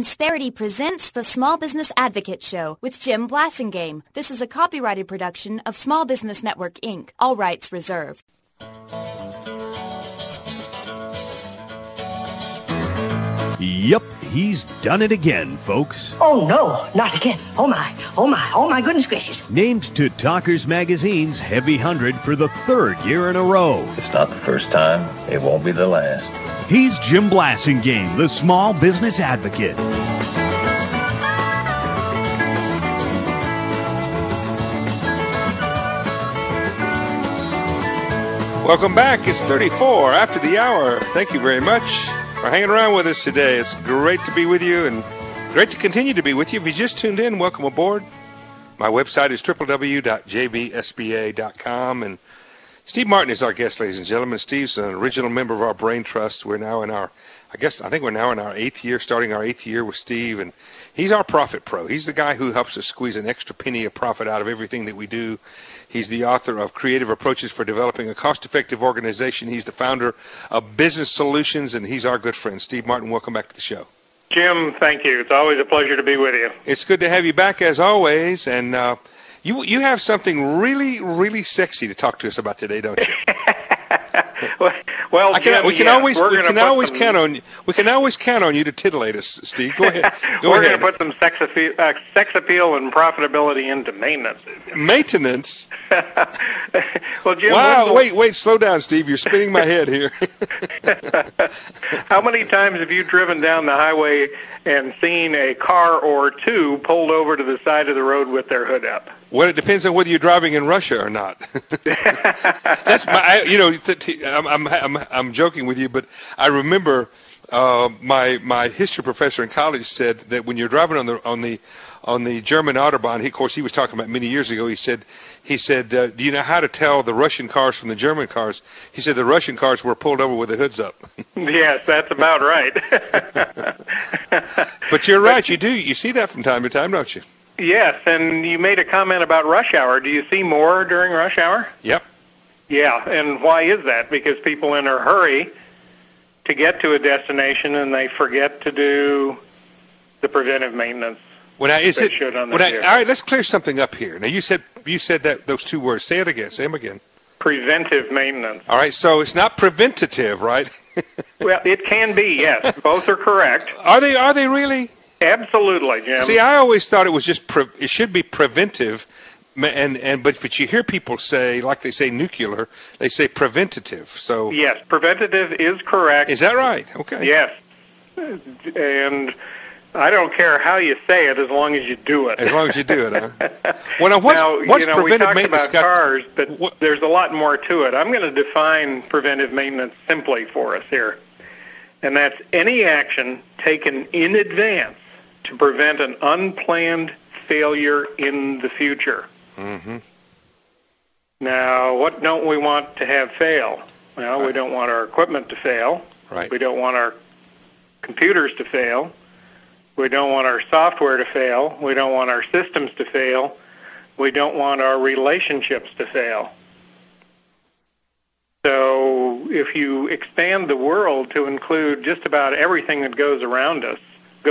Insperity presents the Small Business Advocate Show with Jim Blasingame. This is a copyrighted production of Small Business Network, Inc. All rights reserved. Yep, he's done it again, folks. Oh, no, not again. Oh, my goodness gracious. Named to Talkers Magazine's Heavy 100 for the third year in a row. It's not the first time. It won't be the last. He's Jim Blasingame, the Small Business Advocate. Welcome back. It's 34 after the hour. Thank you very much for hanging around with us today. It's great to be with you and great to continue to be with you. If you just tuned in, welcome aboard. My website is www.jbsba.com, and Steve Martin is our guest, ladies and gentlemen. Steve's an original member of our Brain Trust. We're now in I think we're now in our 8th year, starting our 8th year with Steve, and he's our profit pro. He's the guy who helps us squeeze an extra penny of profit out of everything that we do. He's the author of Creative Approaches for Developing a Cost-Effective Organization. He's the founder of Business Solutions, and he's our good friend. Steve Martin, welcome back to the show. Jim, thank you. It's always a pleasure to be with you. It's good to have you back as always, and you have something really, really sexy to talk to us about today, don't you? Well, Jim, we can always count on you to titillate us, Steve. Go ahead. We're going to put some sex appeal and profitability into maintenance. Maintenance? Well, Jim. Wow! Wait! Slow down, Steve. You're spinning my head here. How many times have you driven down the highway and seen a car or two pulled over to the side of the road with their hood up? Well, it depends on whether you're driving in Russia or not. That's I'm joking with you, but I remember my history professor in college said that when you're driving on the German Autobahn, of course he was talking about many years ago. He said, do you know how to tell the Russian cars from the German cars? He said the Russian cars were pulled over with the hoods up. Yes, that's about right. But you're right. You see that from time to time, don't you? Yes, and you made a comment about rush hour. Do you see more during rush hour? Yep. Yeah, and why is that? Because people in a hurry to get to a destination and they forget to do the preventive maintenance. All right, let's clear something up here. Now, you said that those two words. Say it again. Say them again. Preventive maintenance. All right, so it's not preventative, right? Well, it can be, yes. Both are correct. Are they really? Absolutely, Jim. See, I always thought it was it should be preventive, but you hear people say, like they say nuclear, they say preventative. So yes, preventative is correct. Is that right? Okay. Yes, and I don't care how you say it as long as you do it. As long as you do it, huh? Well, what's preventive we talked maintenance about cars, but there's a lot more to it. I'm going to define preventive maintenance simply for us here, and that's any action taken in advance to prevent an unplanned failure in the future. Mm-hmm. Now, what don't we want to have fail? Well, right. We don't want our equipment to fail. Right. We don't want our computers to fail. We don't want our software to fail. We don't want our systems to fail. We don't want our relationships to fail. So if you expand the world to include just about everything that goes on around us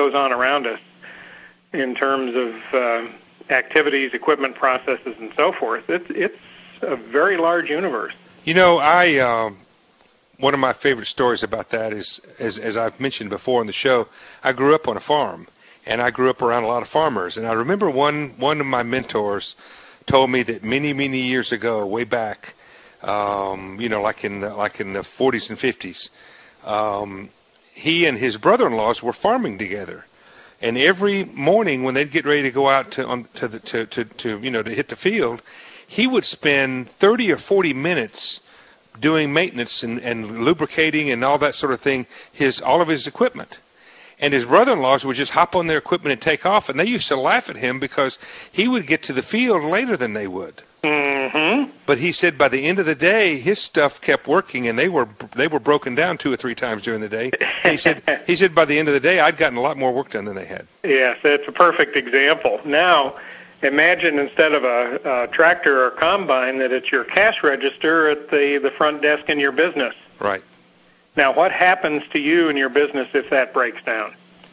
in terms of activities, equipment, processes, and so forth, it's a very large universe. You know, one of my favorite stories about that is, as I've mentioned before on the show, I grew up on a farm, and I grew up around a lot of farmers. And I remember one of my mentors told me that many, many years ago, way back, like in the 40s and 50s, he and his brother-in-laws were farming together. And every morning when they'd get ready to go out to hit the field, he would spend 30 or 40 minutes doing maintenance and lubricating and all that sort of thing, all of his equipment. And his brother-in-laws would just hop on their equipment and take off, and they used to laugh at him because he would get to the field later than they would. Mm-hmm. But he said by the end of the day, his stuff kept working, and they were broken down 2 or 3 times during the day. He said by the end of the day, I'd gotten a lot more work done than they had. Yes, that's a perfect example. Now, imagine instead of a tractor or combine that it's your cash register at the front desk in your business. Right. Now, what happens to you and your business if that breaks down?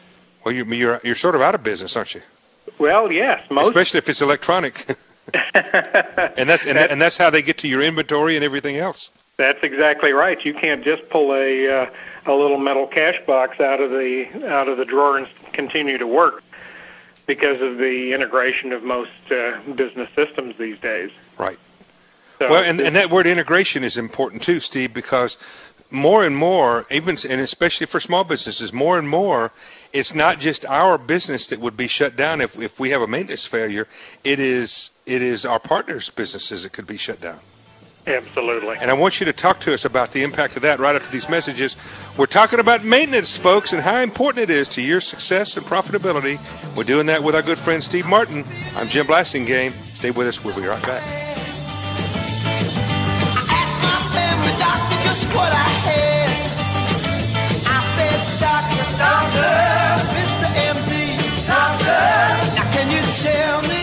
Well, you're sort of out of business, aren't you? Well, yes, especially if it's electronic. and that's how they get to your inventory and everything else. That's exactly right. You can't just pull a little metal cash box out of the drawer and continue to work because of the integration of most business systems these days. Right. So, well, and that word integration is important too, Steve, because more and more, and especially for small businesses, more and more, it's not just our business that would be shut down if we have a maintenance failure. It is our partners' businesses that could be shut down. Absolutely. And I want you to talk to us about the impact of that right after these messages. We're talking about maintenance, folks, and how important it is to your success and profitability. We're doing that with our good friend Steve Martin. I'm Jim Blasingame. Stay with us. We'll be right back. What I had, I said, doctor, Mr. MD, doctor, now can you tell me?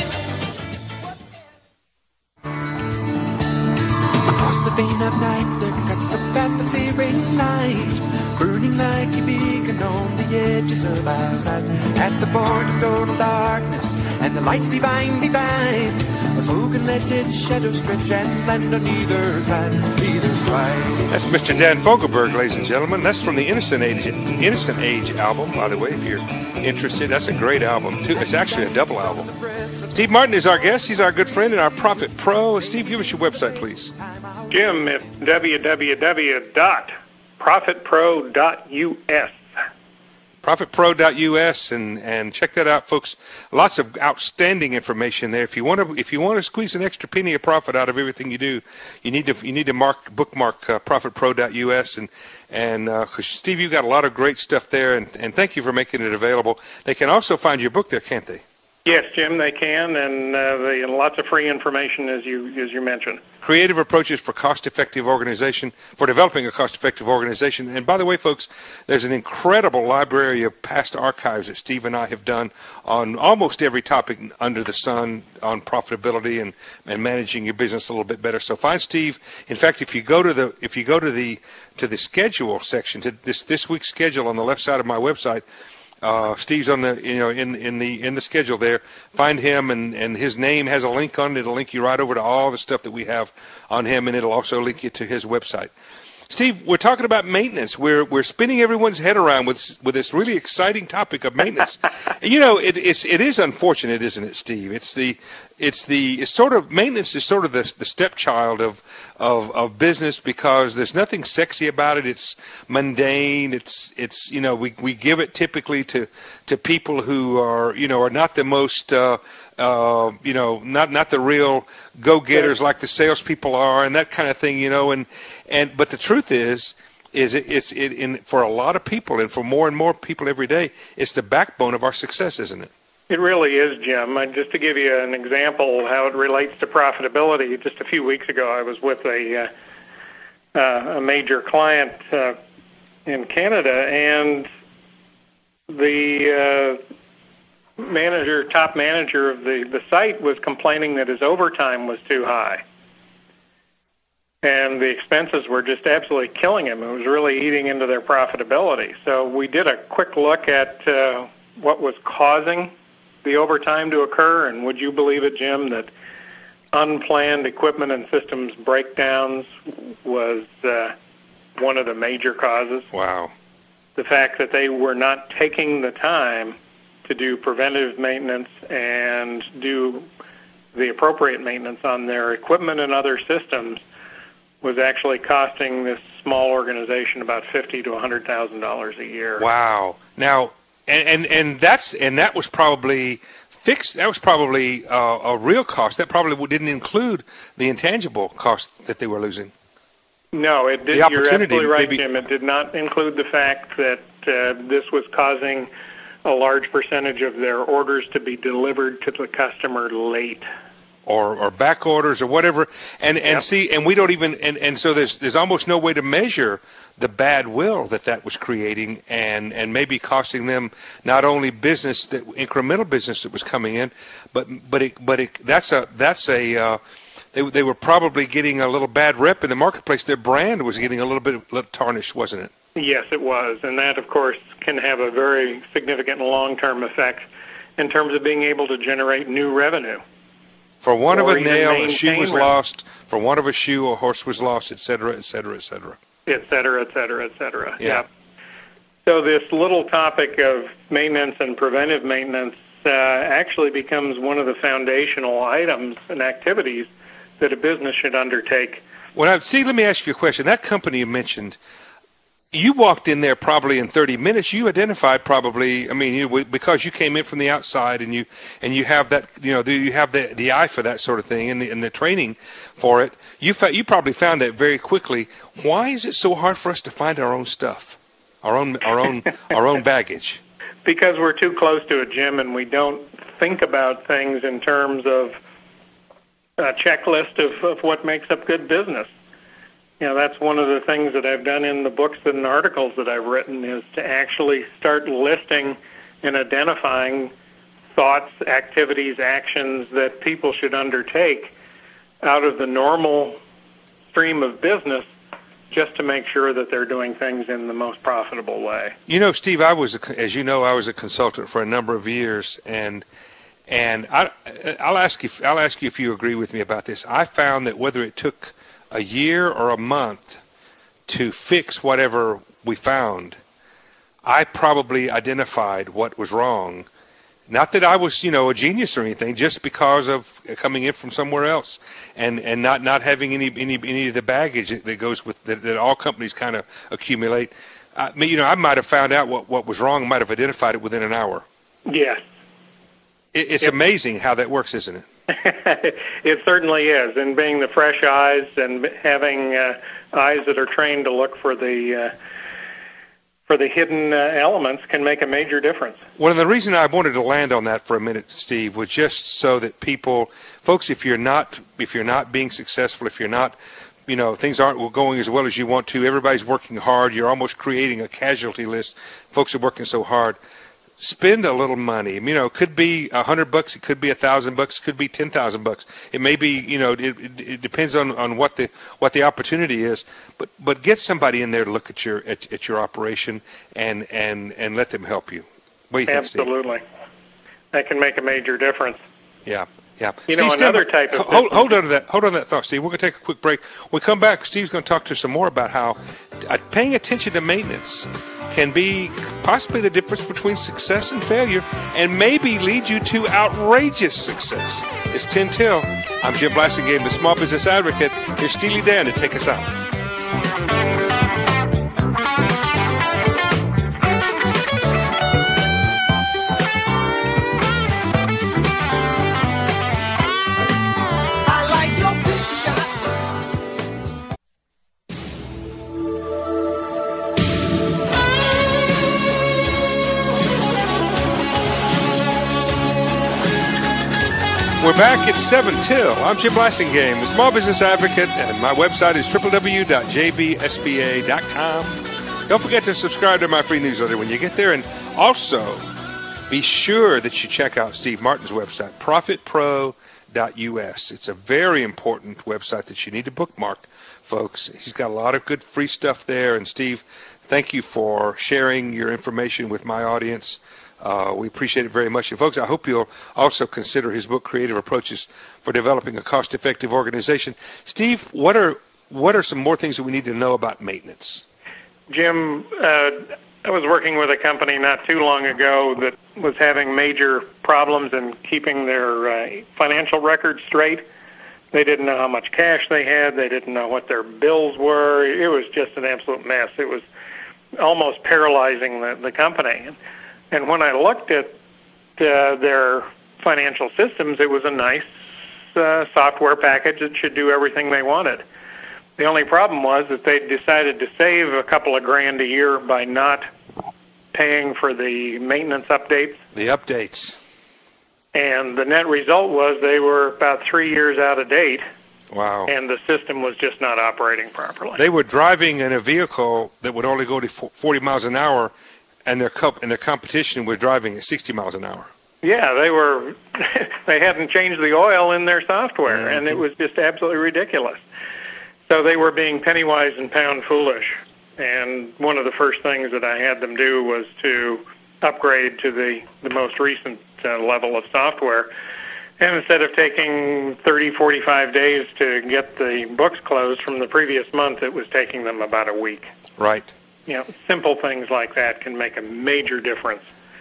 Across the vein of night, there cuts a path of searing light, burning like a beacon on the edges of our sight. At the point of total darkness, and the lights divine, a smoke and leaded shadow stretch and land on either side. That's Mr. Dan Fogelberg, ladies and gentlemen. That's from the Innocent Age album, by the way, if you're interested. That's a great album, too. It's actually a double album. Steve Martin is our guest. He's our good friend and our Profit Pro. Steve, give us your website, please. Jim, it's www.profitpro.us. ProfitPro.us and check that out, folks. Lots of outstanding information there. If you want to squeeze an extra penny of profit out of everything you do, you need to bookmark ProfitPro.us and because Steve, you got a lot of great stuff there, and thank you for making it available. They can also find your book there, can't they? Yes, Jim, they can, and lots of free information as you mentioned. Creative approaches for developing a cost-effective organization. And by the way, folks, there's an incredible library of past archives that Steve and I have done on almost every topic under the sun on profitability and managing your business a little bit better. So find Steve. In fact, if you go to the schedule section, to this week's schedule on the left side of my website, Steve's on the in the schedule there. Find him, and his name has a link on it. It'll link you right over to all the stuff that we have on him, and it'll also link you to his website. Steve, we're talking about maintenance. We're spinning everyone's head around with this really exciting topic of maintenance. It is unfortunate, isn't it, Steve? Maintenance is sort of the stepchild of business because there's nothing sexy about it. It's mundane. We give it typically to people who are not the most not the real go-getters like the salespeople are and that kind of thing, but the truth is for a lot of people and for more and more people every day, it's the backbone of our success, isn't it? It really is, Jim. Just to give you an example how it relates to profitability, just a few weeks ago I was with a major client in Canada, and the top manager of the site was complaining that his overtime was too high. And the expenses were just absolutely killing him. It was really eating into their profitability. So we did a quick look at what was causing the overtime to occur, and would you believe it, Jim, that unplanned equipment and systems breakdowns was one of the major causes? Wow. The fact that they were not taking the time to do preventive maintenance and do the appropriate maintenance on their equipment and other systems was actually costing this small organization about $50,000 to $100,000 a year. Wow. Now, and that was probably fixed. That was probably a real cost. That probably didn't include the intangible cost that they were losing. No, it did. You're absolutely right, Jim. It did not include the fact that this was causing a large percentage of their orders to be delivered to the customer late. Or back orders or whatever, and we don't even and so there's almost no way to measure the bad will that was creating and maybe costing them not only incremental business that was coming in, but they were probably getting a little bad rep in the marketplace. Their brand was getting a little tarnished, wasn't it? Yes, it was. And that, of course, can have a very significant long-term effect in terms of being able to generate new revenue. For want of Or a even nail, a shoe maintain was revenue. lost. For want of a shoe, a horse was lost, et cetera, et cetera, et cetera. Et cetera, et cetera, et cetera. Yeah. So this little topic of maintenance and preventive maintenance actually becomes one of the foundational items and activities that a business should undertake. Well, Steve, let me ask you a question. That company you mentioned, you walked in there probably in 30 minutes. You identified probably, I mean, because you came in from the outside and you have that, you have the eye for that sort of thing and the training for it. You probably found that very quickly. Why is it so hard for us to find our own stuff, our own baggage? Because we're too close to it, Jim, and we don't think about things in terms of a checklist of what makes up good business. That's one of the things that I've done in the books and articles that I've written is to actually start listing and identifying thoughts, activities, actions that people should undertake out of the normal stream of business just to make sure that they're doing things in the most profitable way. Steve, as you know, I was a consultant for a number of years, and I'll ask you if you agree with me about this. I found that whether it took a year or a month to fix whatever we found, I probably identified what was wrong. Not that I was, a genius or anything, just because of coming in from somewhere else and not having any of the baggage that goes with that all companies kind of accumulate. I might have found out what was wrong, might have identified it within an hour. Yes. It's amazing how that works, isn't it? It certainly is. And being the fresh eyes and having eyes that are trained to look for the hidden elements can make a major difference. One of the reasons I wanted to land on that for a minute, Steve, was just so that folks, if you're not being successful, if you're not, things aren't going as well as you want to, everybody's working hard, you're almost creating a casualty list, folks are working so hard, spend a little money. It could be $100, it could be $1,000, it could be $10,000. It may be, it depends on what the opportunity is. But get somebody in there to look at your operation and let them help you. What do you think, Absolutely, Steve? That can make a major difference. Yeah. Steve, another type of hold on to that thought, Steve. We're going to take a quick break. When we come back, Steve's going to talk to us some more about how paying attention to maintenance can be possibly the difference between success and failure and maybe lead you to outrageous success. It's 10 till. I'm Jim Blassingame, the Small Business Advocate. Here's Steely Dan to take us out. We're back at 7 till. I'm Jim Blassingame, the Small Business Advocate, and my website is www.jbsba.com. Don't forget to subscribe to my free newsletter when you get there, and also be sure that you check out Steve Martin's website, profitpro.us. It's a very important website that you need to bookmark, folks. He's got a lot of good free stuff there, and Steve, thank you for sharing your information with my audience. We appreciate it very much. And folks, I hope you'll also consider his book, Creative Approaches for Developing a Cost-Effective Organization. Steve, what are some more things that we need to know about maintenance? Jim, I was working with a company not too long ago that was having major problems in keeping their financial records straight. They didn't know how much cash they had. They didn't know what their bills were. It was just an absolute mess. It was almost paralyzing the company. And when I looked at their financial systems, it was a nice software package that should do everything they wanted. The only problem was that they decided to save a couple of grand a year by not paying for the maintenance updates. The updates. And the net result was they were about 3 years out of date. Wow. And the system was just not operating properly. They were driving in a vehicle that would only go to 40 miles an hour, and their competition were driving at 60 miles an hour. Yeah, they hadn't changed the oil in their software, and it was just absolutely ridiculous. So they were being penny wise and pound foolish. And one of the first things that I had them do was to upgrade to the most recent level of software. And instead of taking 30, 45 days to get the books closed from the previous month, it was taking them about a week. Right. Simple things like that can make a major difference.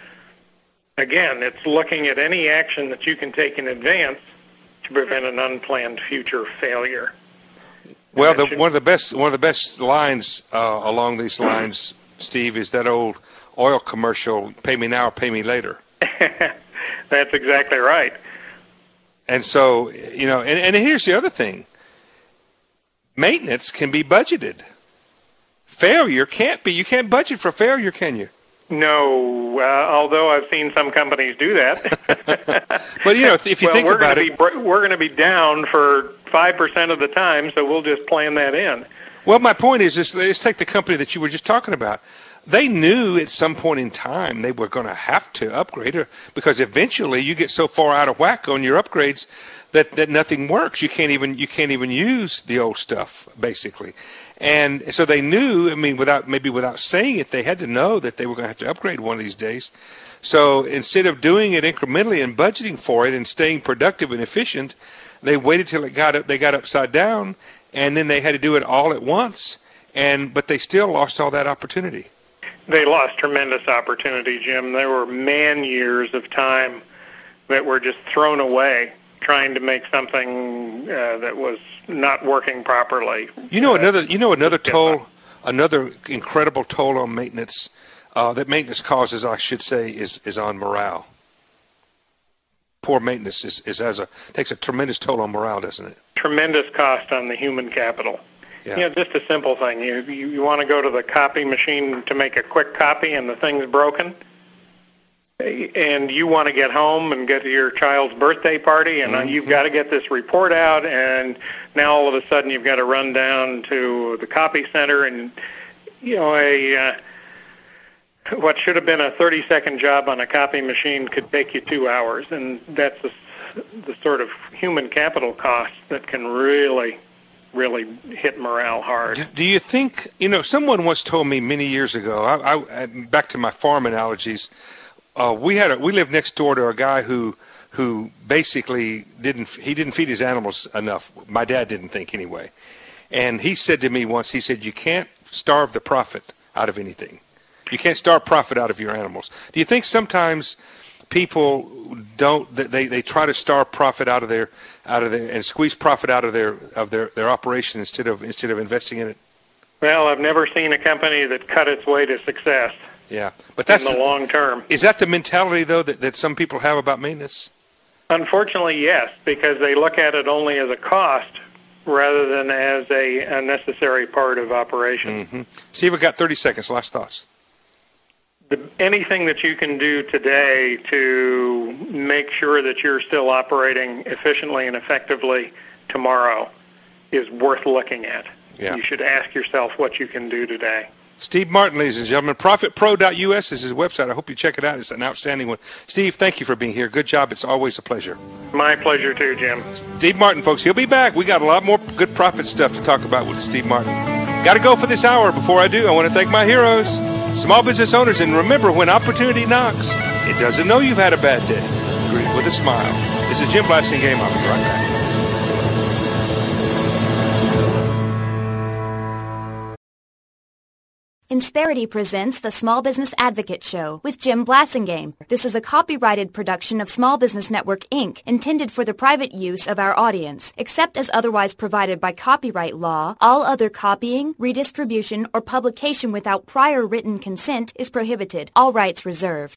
Again, it's looking at any action that you can take in advance to prevent an unplanned future failure. Well, one of the best lines along these lines, Steve, is that old oil commercial, "Pay me now or pay me later." That's exactly right. And so, and here's the other thing. Maintenance can be budgeted. Failure can't be. You can't budget for failure, can you? No, although I've seen some companies do that. But, if you think about it, we're going to be down for 5% of the time, so we'll just plan that in. Well, my point is, let's take the company that you were just talking about. They knew at some point in time they were going to have to upgrade, because eventually you get so far out of whack on your upgrades that nothing works. You can't even use the old stuff, basically. And so they knew, without saying it, they had to know that they were going to have to upgrade one of these days. So instead of doing it incrementally and budgeting for it and staying productive and efficient, they waited till they got upside down, and then they had to do it all at once. But they still lost all that opportunity. They lost tremendous opportunity, Jim. There were man-years of time that were just thrown away trying to make something that was not working properly. Another toll, another incredible toll on maintenance that maintenance causes, I should say, is on morale. Poor maintenance takes a tremendous toll on morale, doesn't it? Tremendous cost on the human capital. Yeah. Just a simple thing. You want to go to the copy machine to make a quick copy and the thing's broken, and you want to get home and get to your child's birthday party, and you've got to get this report out, and now all of a sudden you've got to run down to the copy center, and what should have been a 30-second job on a copy machine could take you 2 hours, and that's the sort of human capital cost that can really hit morale hard. Do you think, someone once told me many years ago, I back to my farm analogies, we lived next door to a guy who basically didn't feed his animals enough. My dad didn't think anyway. And he said to me once, he said, you can't starve the profit out of anything. You can't starve profit out of your animals. Do you think sometimes people they try to starve profit out of their and squeeze profit out of their operation instead of investing in it? Well, I've never seen a company that cut its way to success. Yeah, but that's in the long term. Is that the mentality though that some people have about maintenance? Unfortunately, yes, because they look at it only as a cost rather than as a necessary part of operation. Mm-hmm. Steve, we've got 30 seconds. Last thoughts. Anything that you can do today to make sure that you're still operating efficiently and effectively tomorrow is worth looking at. Yeah. You should ask yourself what you can do today. Steve Martin, ladies and gentlemen. ProfitPro.us is his website. I hope you check it out. It's an outstanding one. Steve, thank you for being here. Good job. It's always a pleasure. My pleasure, too, Jim. Steve Martin, folks. He'll be back. We got a lot more good profit stuff to talk about with Steve Martin. Got to go for this hour. Before I do, I want to thank my heroes, small business owners, and remember, when opportunity knocks, it doesn't know you've had a bad day. Greet it with a smile. This is Jim Blasingame. I'll be right back. Insperity presents the Small Business Advocate Show with Jim Blasingame. This is a copyrighted production of Small Business Network, Inc., intended for the private use of our audience. Except as otherwise provided by copyright law, all other copying, redistribution, or publication without prior written consent is prohibited. All rights reserved.